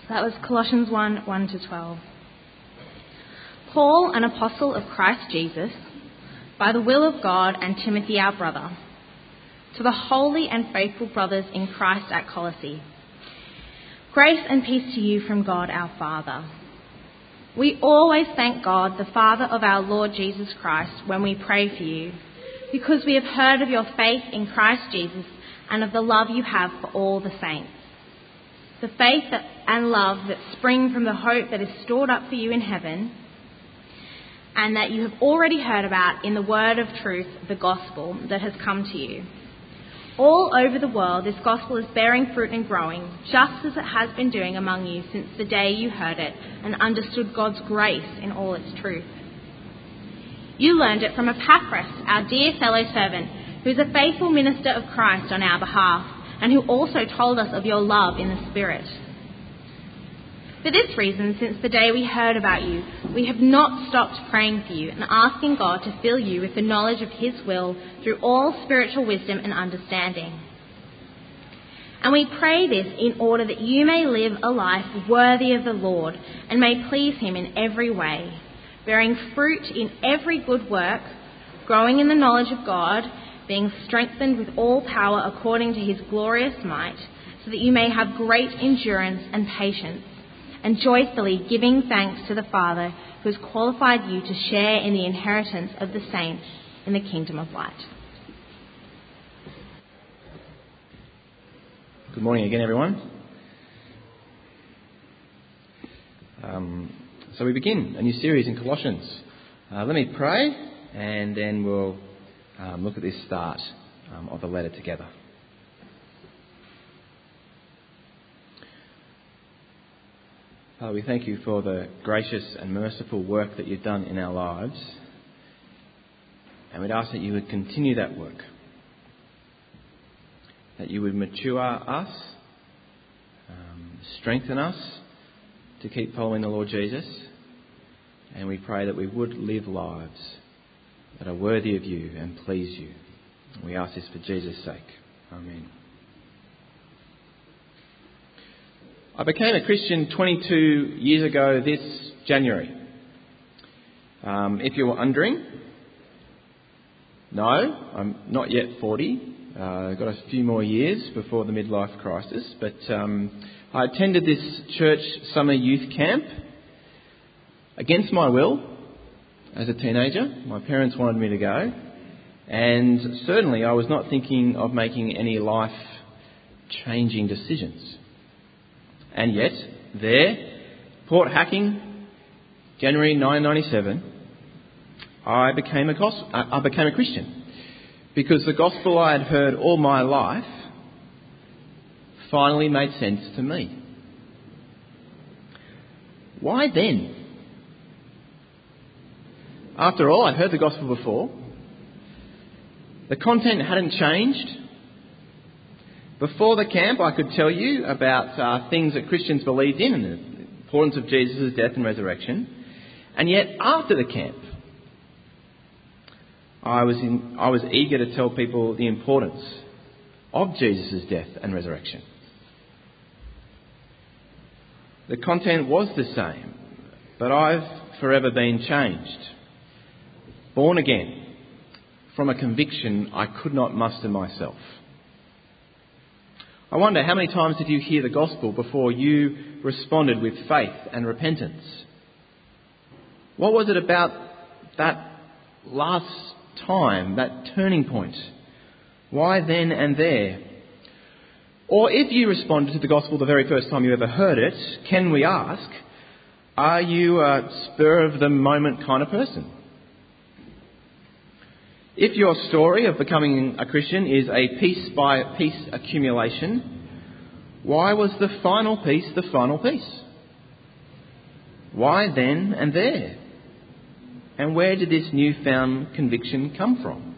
So that was Colossians 1:1-12. Paul, an apostle of Christ Jesus, by the will of God, and Timothy our brother, to the holy and faithful brothers in Christ at Colossae. Grace and peace to you from God our Father. We always thank God, the Father of our Lord Jesus Christ, when we pray for you, because we have heard of your faith in Christ Jesus and of the love you have for all the saints. The faith and love that spring from the hope that is stored up for you in heaven, and that you have already heard about in the word of truth, the gospel that has come to you. All over the world, this gospel is bearing fruit and growing, just as it has been doing among you since the day you heard it and understood God's grace in all its truth. You learned it from Epaphras, our dear fellow servant, who is a faithful minister of Christ on our behalf, and who also told us of your love in the Spirit. For this reason, since the day we heard about you, we have not stopped praying for you and asking God to fill you with the knowledge of his will through all spiritual wisdom and understanding. And we pray this in order that you may live a life worthy of the Lord and may please him in every way, bearing fruit in every good work, growing in the knowledge of God, being strengthened with all power according to his glorious might, so that you may have great endurance and patience, and joyfully giving thanks to the Father who has qualified you to share in the inheritance of the saints in the kingdom of light. Good morning again, everyone. So we begin a new series in Colossians. Let me pray, and then we'll look at this start of the letter together. Father, we thank you for the gracious and merciful work that you've done in our lives. And we'd ask that you would continue that work. That you would mature us, strengthen us to keep following the Lord Jesus. And we pray that we would live lives that are worthy of you and please you. And we ask this for Jesus' sake. Amen. I became a Christian 22 years ago this January. If you were wondering, no, I'm not yet 40. I've got a few more years before the midlife crisis. But I attended this church summer youth camp against my will as a teenager. My parents wanted me to go. And certainly I was not thinking of making any life-changing decisions. And yet, there, Port Hacking, January 1997, I became a Christian because the gospel I had heard all my life finally made sense to me. Why then? After all, I'd heard the gospel before. The content hadn't changed. Before the camp, I could tell you about things that Christians believed in and the importance of Jesus' death and resurrection. And yet, after the camp, I was eager to tell people the importance of Jesus' death and resurrection. The content was the same, but I've forever been changed. Born again from a conviction I could not muster myself. I wonder, how many times did you hear the gospel before you responded with faith and repentance? What was it about that last time, that turning point? Why then and there? Or if you responded to the gospel the very first time you ever heard it, can we ask, are you a spur-of-the-moment kind of person? If your story of becoming a Christian is a piece-by-piece accumulation, why was the final piece the final piece? Why then and there? And where did this newfound conviction come from?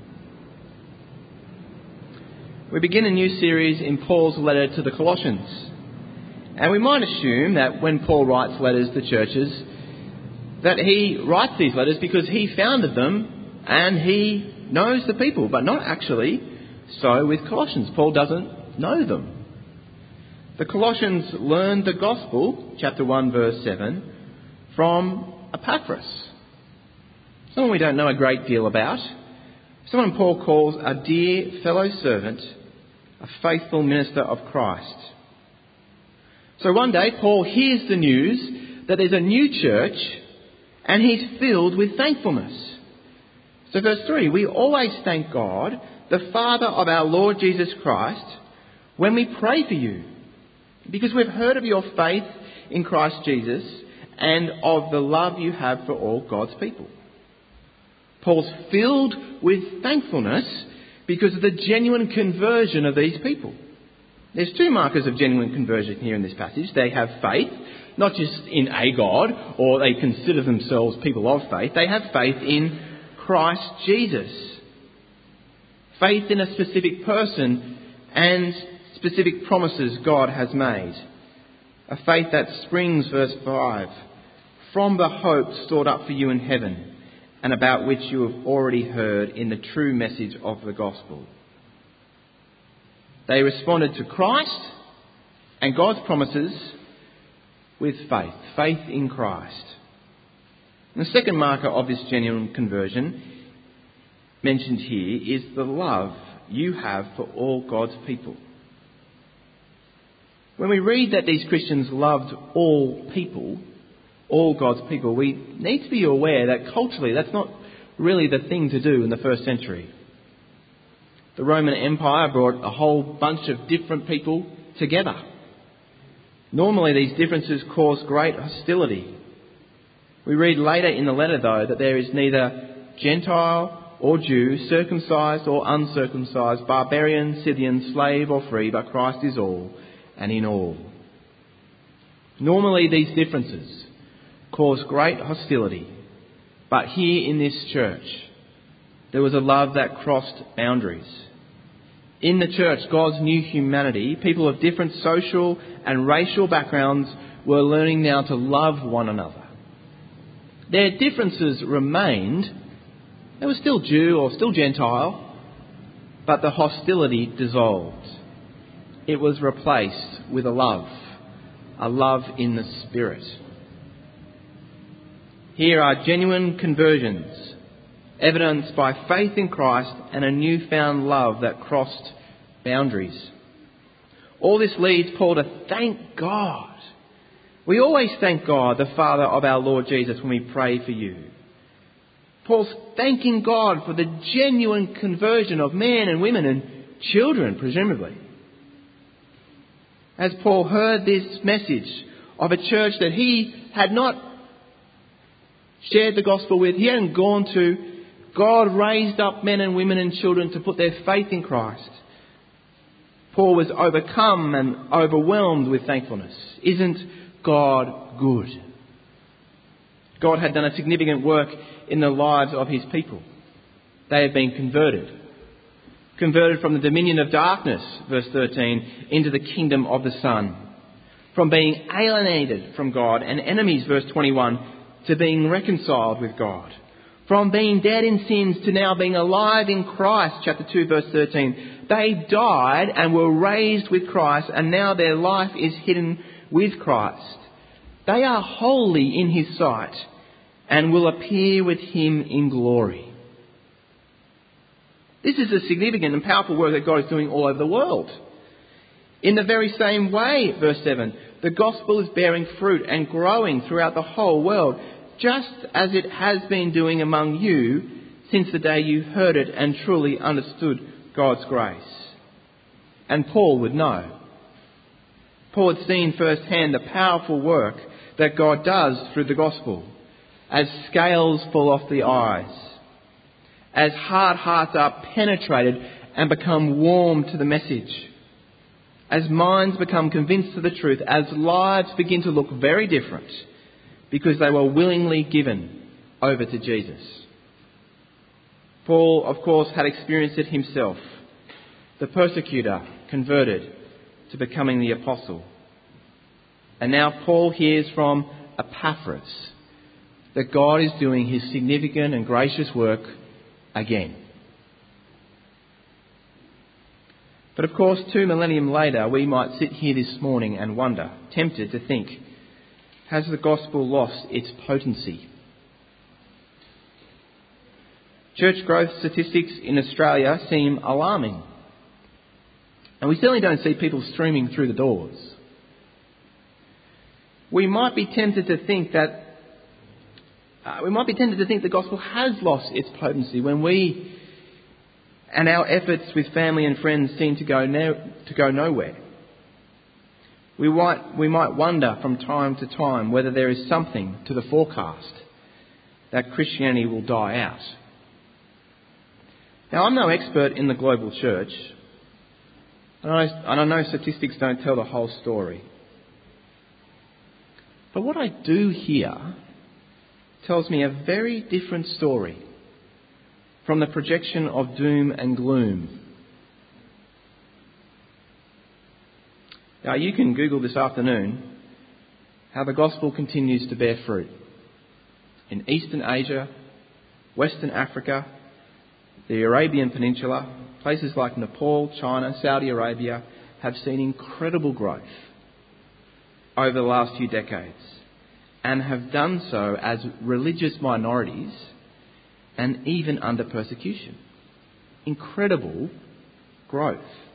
We begin a new series in Paul's letter to the Colossians. And we might assume that when Paul writes letters to churches, that he writes these letters because he founded them and he knows the people, but not actually so with Colossians. Paul doesn't know them. The Colossians learned the gospel, chapter 1, verse 7, from Epaphras, someone we don't know a great deal about, someone Paul calls a dear fellow servant, a faithful minister of Christ. So one day Paul hears the news that there's a new church and he's filled with thankfulness. So verse 3, we always thank God, the Father of our Lord Jesus Christ, when we pray for you, because we've heard of your faith in Christ Jesus and of the love you have for all God's people. Paul's filled with thankfulness because of the genuine conversion of these people. There's two markers of genuine conversion here in this passage. They have faith, not just in a God, or they consider themselves people of faith. They have faith in Christ Jesus. Faith in a specific person and specific promises God has made. A faith that springs, verse 5, from the hope stored up for you in heaven, and about which you have already heard in the true message of the gospel. They responded to Christ and God's promises with faith. Faith in Christ. And the second marker of this genuine conversion mentioned here is the love you have for all God's people. When we read that these Christians loved all people, all God's people, we need to be aware that culturally that's not really the thing to do in the first century. The Roman Empire brought a whole bunch of different people together. Normally these differences caused great hostility. We read later in the letter, though, that there is neither Gentile or Jew, circumcised or uncircumcised, barbarian, Scythian, slave or free, but Christ is all and in all. Normally these differences cause great hostility, but here in this church there was a love that crossed boundaries. In the church, God's new humanity, people of different social and racial backgrounds were learning now to love one another. Their differences remained. They were still Jew or still Gentile, but the hostility dissolved. It was replaced with a love in the Spirit. Here are genuine conversions, evidenced by faith in Christ and a newfound love that crossed boundaries. All this leads Paul to thank God. We always thank God, the Father of our Lord Jesus, when we pray for you. Paul's thanking God for the genuine conversion of men and women and children, presumably. As Paul heard this message of a church that he had not shared the gospel with, he hadn't gone to, God raised up men and women and children to put their faith in Christ. Paul was overcome and overwhelmed with thankfulness. Isn't God good? God had done a significant work in the lives of his people. They had been converted from the dominion of darkness, verse 13, into the kingdom of the Son. From being alienated from God and enemies, verse 21, to being reconciled with God. From being dead in sins to now being alive in Christ, chapter 2, verse 13. They died and were raised with Christ, and now their life is hidden with Christ. They are holy in his sight and will appear with him in glory. This is a significant and powerful work that God is doing all over the world. In the very same way, verse 7, the gospel is bearing fruit and growing throughout the whole world, just as it has been doing among you since the day you heard it and truly understood God's grace. And Paul would know. Paul had seen firsthand the powerful work that God does through the gospel, as scales fall off the eyes, as hard hearts are penetrated and become warm to the message, as minds become convinced of the truth, as lives begin to look very different because they were willingly given over to Jesus. Paul, of course, had experienced it himself. The persecutor converted to becoming the apostle. And now Paul hears from Epaphras that God is doing his significant and gracious work again. But of course, 2 millennium later, we might sit here this morning and wonder, tempted to think, has the gospel lost its potency? Church growth statistics in Australia seem alarming. And we certainly don't see people streaming through the doors. We might be tempted to think the gospel has lost its potency when we and our efforts with family and friends seem to go nowhere. We might wonder from time to time whether there is something to the forecast that Christianity will die out. Now, I'm no expert in the global church, and I know statistics don't tell the whole story. But what I do hear tells me a very different story from the projection of doom and gloom. Now, you can Google this afternoon how the gospel continues to bear fruit. In Eastern Asia, Western Africa, the Arabian Peninsula, places like Nepal, China, Saudi Arabia have seen incredible growth over the last few decades and have done so as religious minorities and even under persecution. Incredible growth.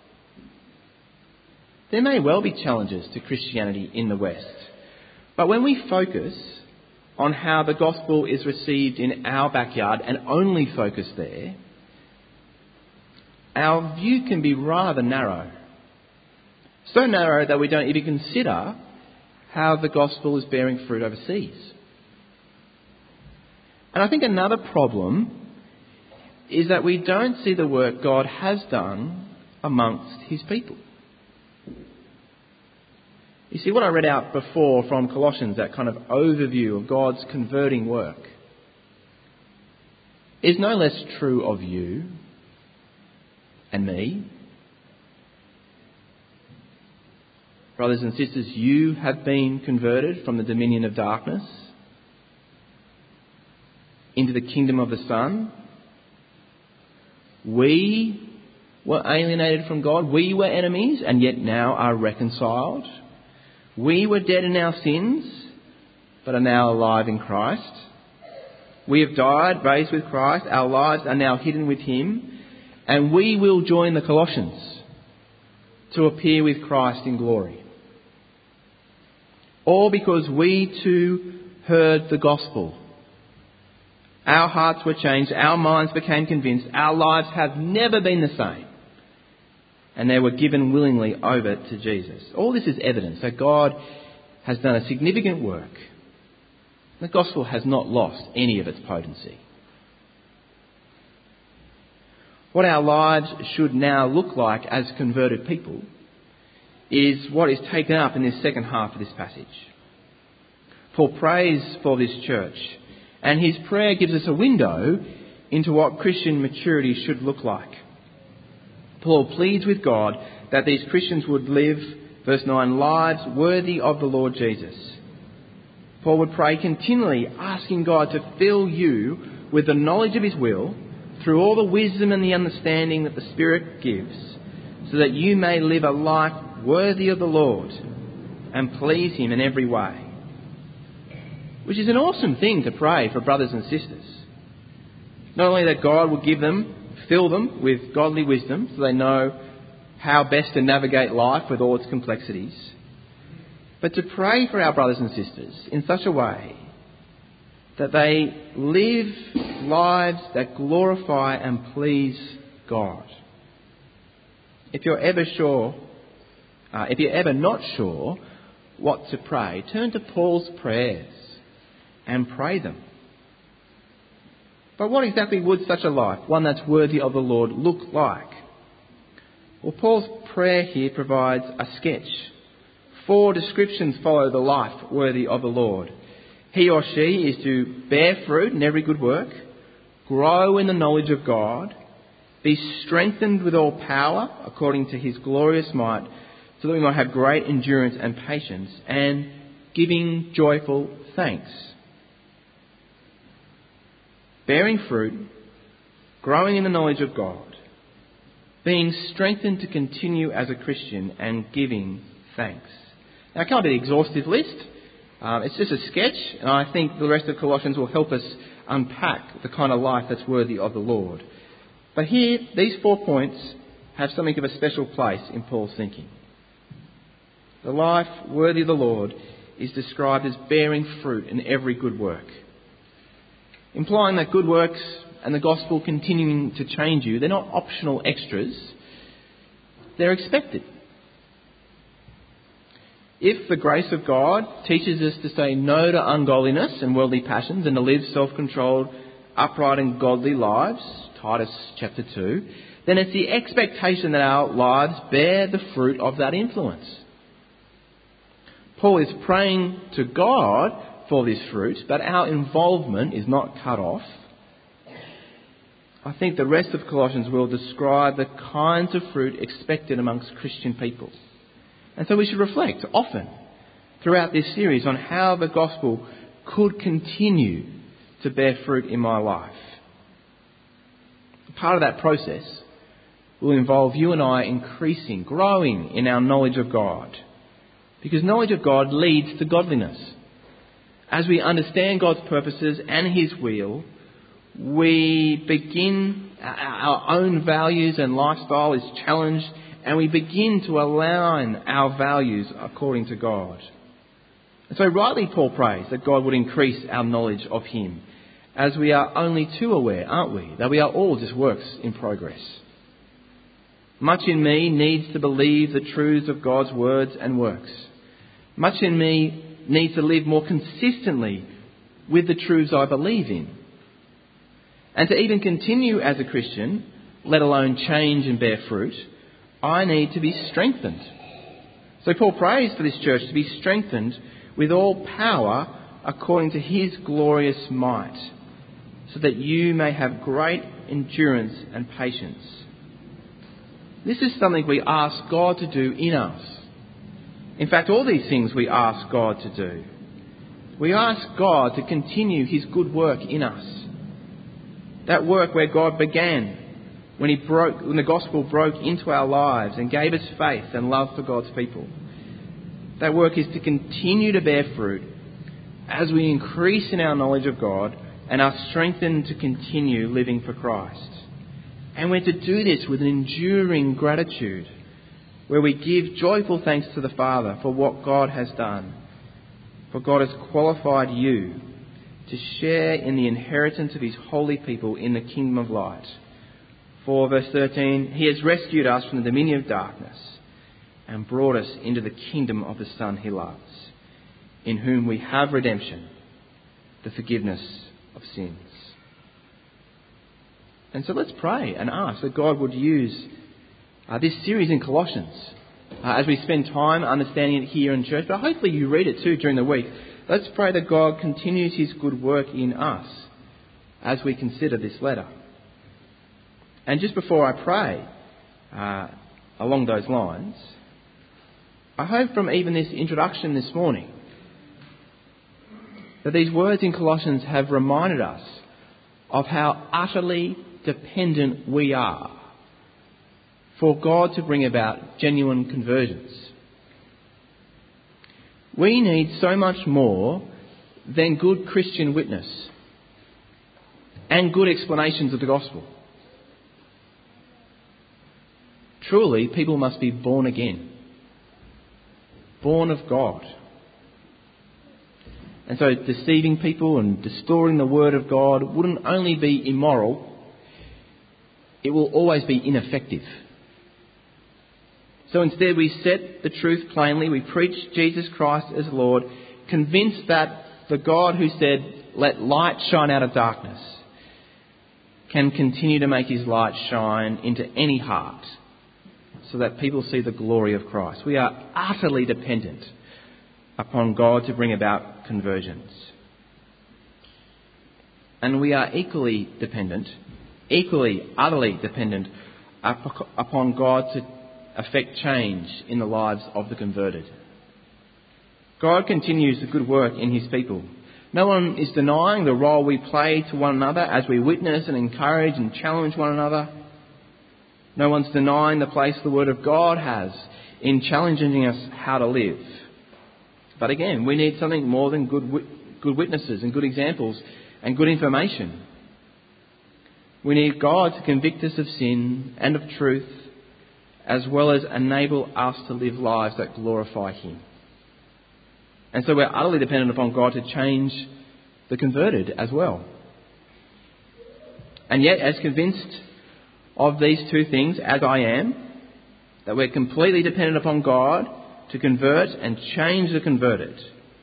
There may well be challenges to Christianity in the West, but when we focus on how the gospel is received in our backyard and only focus there, our view can be rather narrow. So narrow that we don't even consider how the gospel is bearing fruit overseas. And I think another problem is that we don't see the work God has done amongst his people. You see, what I read out before from Colossians, that kind of overview of God's converting work, is no less true of you and me. Brothers and sisters, you have been converted from the dominion of darkness into the kingdom of the Son. We were alienated from God. We were enemies and yet now are reconciled. We were dead in our sins but are now alive in Christ. We have died, raised with Christ. Our lives are now hidden with him. And we will join the Colossians to appear with Christ in glory. All because we too heard the gospel. Our hearts were changed. Our minds became convinced. Our lives have never been the same. And they were given willingly over to Jesus. All this is evidence that God has done a significant work. The gospel has not lost any of its potency. What our lives should now look like as converted people is what is taken up in this second half of this passage. Paul prays for this church, and his prayer gives us a window into what Christian maturity should look like. Paul pleads with God that these Christians would live, verse 9, lives worthy of the Lord Jesus. Paul would pray continually, asking God to fill you with the knowledge of his will through all the wisdom and the understanding that the Spirit gives, so that you may live a life worthy of the Lord and please him in every way. Which is an awesome thing to pray for brothers and sisters. Not only that God will fill them with godly wisdom so they know how best to navigate life with all its complexities, but to pray for our brothers and sisters in such a way that they live lives that glorify and please God. If you're ever not sure what to pray, turn to Paul's prayers and pray them. But what exactly would such a life, one that's worthy of the Lord, look like? Well, Paul's prayer here provides a sketch. 4 descriptions follow the life worthy of the Lord. He or she is to bear fruit in every good work, grow in the knowledge of God, be strengthened with all power according to his glorious might, so that we might have great endurance and patience, and giving joyful thanks. Bearing fruit, growing in the knowledge of God, being strengthened to continue as a Christian and giving thanks. Now, it can't be an exhaustive list. It's just a sketch, and I think the rest of Colossians will help us unpack the kind of life that's worthy of the Lord. But here, these 4 points have something of a special place in Paul's thinking. The life worthy of the Lord is described as bearing fruit in every good work, implying that good works and the gospel continuing to change you, they're not optional extras, they're expected. If the grace of God teaches us to say no to ungodliness and worldly passions and to live self-controlled, upright and godly lives, Titus chapter 2, then it's the expectation that our lives bear the fruit of that influence. Paul is praying to God for this fruit, but our involvement is not cut off. I think the rest of Colossians will describe the kinds of fruit expected amongst Christian people. And so we should reflect often throughout this series on how the gospel could continue to bear fruit in my life. Part of that process will involve you and I increasing, growing in our knowledge of God. Because knowledge of God leads to godliness. As we understand God's purposes and His will, we begin, our own values and lifestyle is challenged, and we begin to align our values according to God. And so rightly Paul prays that God would increase our knowledge of Him, as we are only too aware, aren't we, that we are all just works in progress. Much in me needs to believe the truths of God's words and works. Much in me needs to live more consistently with the truths I believe in. And to even continue as a Christian, let alone change and bear fruit, I need to be strengthened. So Paul prays for this church to be strengthened with all power according to His glorious might, so that you may have great endurance and patience. This is something we ask God to do in us. In fact, all these things we ask God to do. We ask God to continue His good work in us. That work where God began when the gospel broke into our lives and gave us faith and love for God's people. That work is to continue to bear fruit as we increase in our knowledge of God and are strengthened to continue living for Christ. And we're to do this with an enduring gratitude, where we give joyful thanks to the Father for what God has done. For God has qualified you to share in the inheritance of His holy people in the kingdom of light. For, verse 13, He has rescued us from the dominion of darkness and brought us into the kingdom of the Son He loves, in whom we have redemption, the forgiveness of sins. And so let's pray and ask that God would use this series in Colossians as we spend time understanding it here in church, but hopefully you read it too during the week. Let's pray that God continues His good work in us as we consider this letter. And just before I pray along those lines, I hope from even this introduction this morning that these words in Colossians have reminded us of how utterly dependent we are for God to bring about genuine conversions. We need so much more than good Christian witness and good explanations of the gospel. Truly, people must be born again, born of God. And so deceiving people and distorting the word of God wouldn't only be immoral, it will always be ineffective. So instead we set the truth plainly, we preach Jesus Christ as Lord, convinced that the God who said, "Let light shine out of darkness," can continue to make His light shine into any heart so that people see the glory of Christ. We are utterly dependent upon God to bring about conversions. And we are equally utterly dependent upon God to affect change in the lives of the converted. God continues the good work in His people. No one is denying the role we play to one another as we witness and encourage and challenge one another. No one's denying the place the Word of God has in challenging us how to live. But again, we need something more than good witnesses and good examples and good information. We need God to convict us of sin and of truth, as well as enable us to live lives that glorify Him. And so we're utterly dependent upon God to change the converted as well. And yet, as convinced of these two things as I am, that we're completely dependent upon God to convert and change the converted,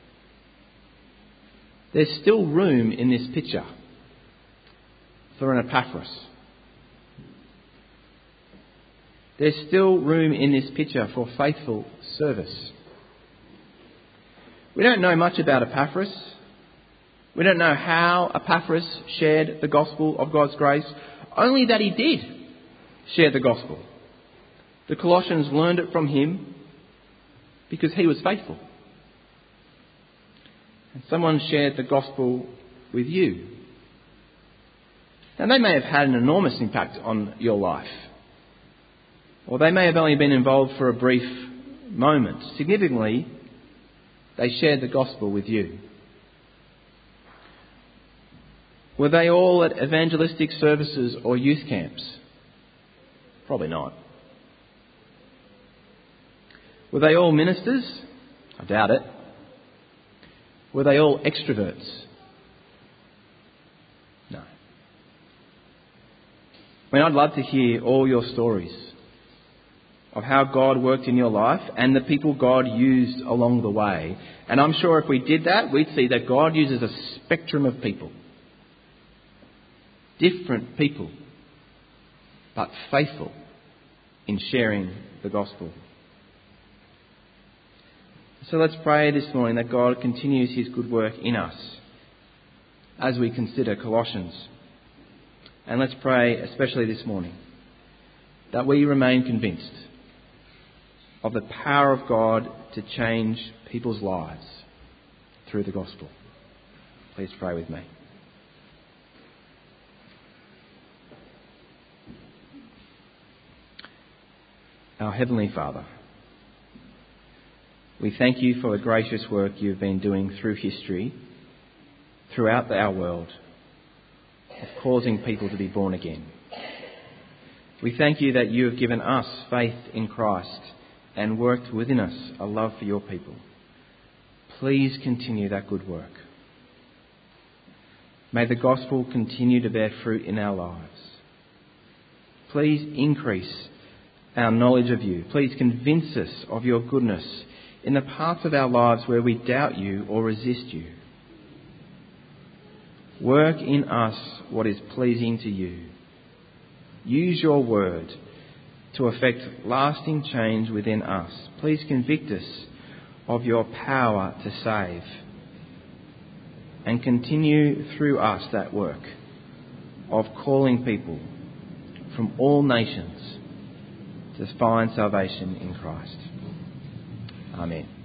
there's still room in this picture for an Epaphras. There's still room in this picture for faithful service. We don't know much about Epaphras. We don't know how Epaphras shared the gospel of God's grace, only that he did share the gospel. The Colossians learned it from him because he was faithful. And someone shared the gospel with you. Now, they may have had an enormous impact on your life, or they may have only been involved for a brief moment. Significantly, they shared the gospel with you. Were they all at evangelistic services or youth camps? Probably not. Were they all ministers? I doubt it. Were they all extroverts? No. I mean, I'd love to hear all your stories of how God worked in your life and the people God used along the way. And I'm sure if we did that, we'd see that God uses a spectrum of people. Different people, but faithful in sharing the gospel. So let's pray this morning that God continues his good work in us as we consider Colossians. And let's pray, especially this morning, that we remain convinced of the power of God to change people's lives through the gospel. Please pray with me. Our Heavenly Father, we thank you for the gracious work you've been doing through history, throughout our world, of causing people to be born again. We thank you that you have given us faith in Christ and worked within us a love for your people. Please continue that good work. May the gospel continue to bear fruit in our lives. Please increase our knowledge of you. Please convince us of your goodness in the parts of our lives where we doubt you or resist you. Work in us what is pleasing to you. Use your word to effect lasting change within us. Please convict us of your power to save and continue through us that work of calling people from all nations to find salvation in Christ. Amen.